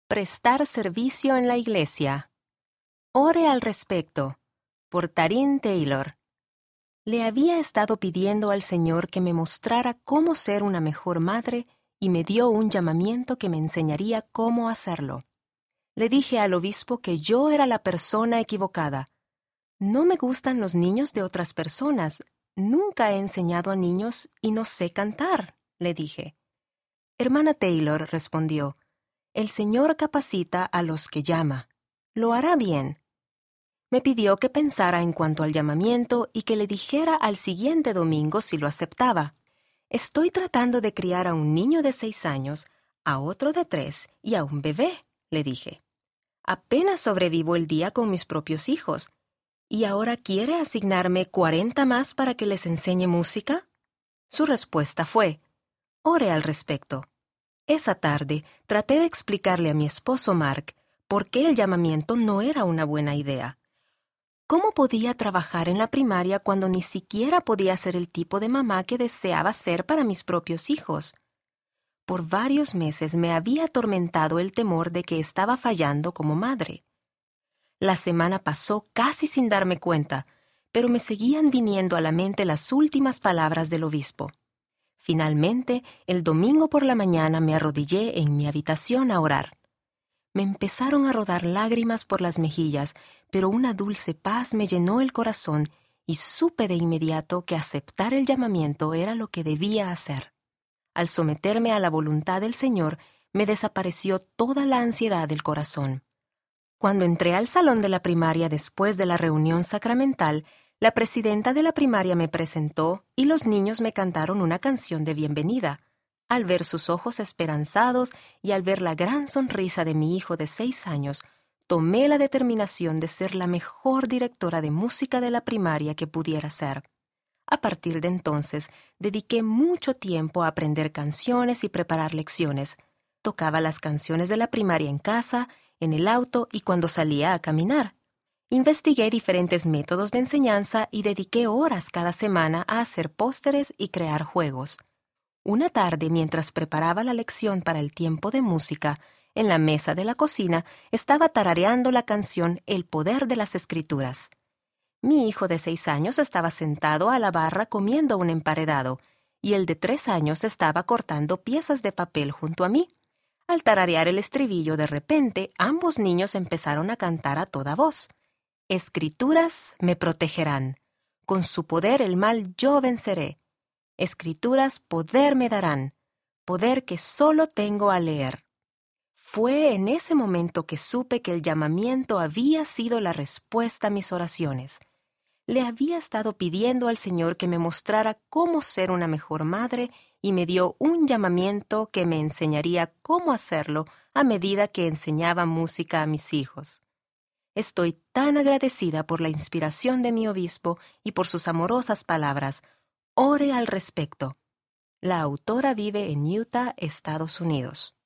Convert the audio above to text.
Prestar servicio en la iglesia. Ore al respecto. Por Taryn Taylor. Le había estado pidiendo al Señor que me mostrara cómo ser una mejor madre y me dio un llamamiento que me enseñaría cómo hacerlo. Le dije al obispo que yo era la persona equivocada. No me gustan los niños de otras personas. Nunca he enseñado a niños y no sé cantar, le dije. Hermana Taylor respondió, el Señor capacita a los que llama. Lo hará bien. Me pidió que pensara en cuanto al llamamiento y que le dijera al siguiente domingo si lo aceptaba. Estoy tratando de criar a un niño de 6 años, a otro de 3 y a un bebé, le dije. Apenas sobrevivo el día con mis propios hijos. ¿Y ahora quiere asignarme 40 más para que les enseñe música? Su respuesta fue, ore al respecto. Esa tarde traté de explicarle a mi esposo Mark por qué el llamamiento no era una buena idea. ¿Cómo podía trabajar en la primaria cuando ni siquiera podía ser el tipo de mamá que deseaba ser para mis propios hijos? Por varios meses me había atormentado el temor de que estaba fallando como madre. La semana pasó casi sin darme cuenta, pero me seguían viniendo a la mente las últimas palabras del obispo. Finalmente, el domingo por la mañana me arrodillé en mi habitación a orar. Me empezaron a rodar lágrimas por las mejillas, pero una dulce paz me llenó el corazón y supe de inmediato que aceptar el llamamiento era lo que debía hacer. Al someterme a la voluntad del Señor, me desapareció toda la ansiedad del corazón. Cuando entré al salón de la primaria después de la reunión sacramental, la presidenta de la primaria me presentó y los niños me cantaron una canción de bienvenida. Al ver sus ojos esperanzados y al ver la gran sonrisa de mi hijo de 6 años, tomé la determinación de ser la mejor directora de música de la primaria que pudiera ser. A partir de entonces, dediqué mucho tiempo a aprender canciones y preparar lecciones. Tocaba las canciones de la primaria en casa, en el auto y cuando salía a caminar. Investigué diferentes métodos de enseñanza y dediqué horas cada semana a hacer pósteres y crear juegos. Una tarde, mientras preparaba la lección para el tiempo de música, en la mesa de la cocina estaba tarareando la canción El poder de las Escrituras. Mi hijo de 6 años estaba sentado a la barra comiendo un emparedado, y el de 3 años estaba cortando piezas de papel junto a mí. Al tararear el estribillo, de repente, ambos niños empezaron a cantar a toda voz. Escrituras me protegerán. Con su poder el mal yo venceré. Escrituras poder me darán. Poder que solo tengo al leer. Fue en ese momento que supe que el llamamiento había sido la respuesta a mis oraciones. Le había estado pidiendo al Señor que me mostrara cómo ser una mejor madre y me dio un llamamiento que me enseñaría cómo hacerlo a medida que enseñaba música a mis hijos. Estoy tan agradecida por la inspiración de mi obispo y por sus amorosas palabras. Ore al respecto. La autora vive en Utah, Estados Unidos.